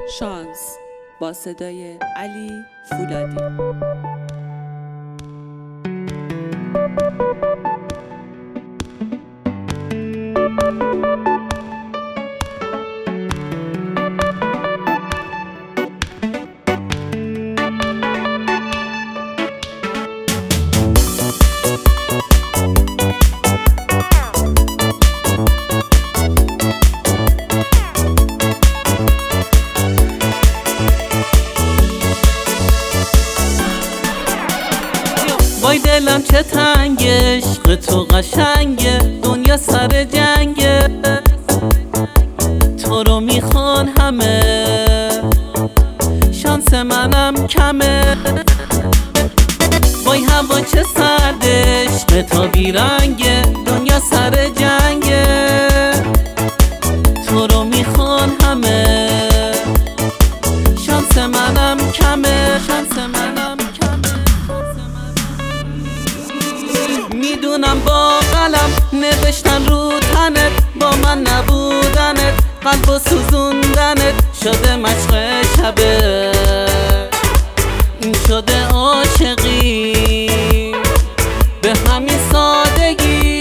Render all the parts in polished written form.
شانس با صدای علی فولادی. وای دلم چه تنگه، عشق تو قشنگه، دنیا سر جنگه، تو رو میخوان همه، شانس منم کمه. وای هوا چه سرده، عشق تو بیرنگه، دنیا سر جنگه، تو رو میخوان همه، شانس منم کمه، شانس منم کمه. میدونم با قلم نوشتن رو تنت، با من نبودنت، قلب و سوزوندنت شده مشق شبه، این شده عاشقی به همین سادگی.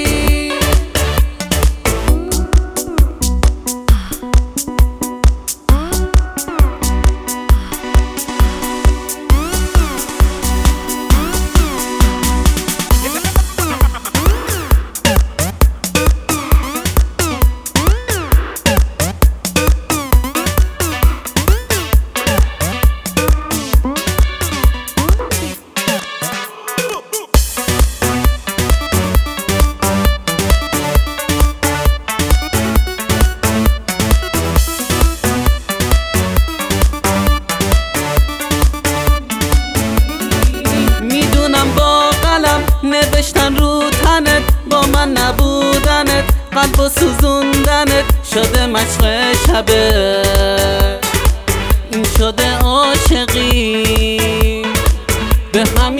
نوشتن رو تنت، با من نبودنت، قلب و سوزوندنت شده مشق شبه، این شده عاشقی به همین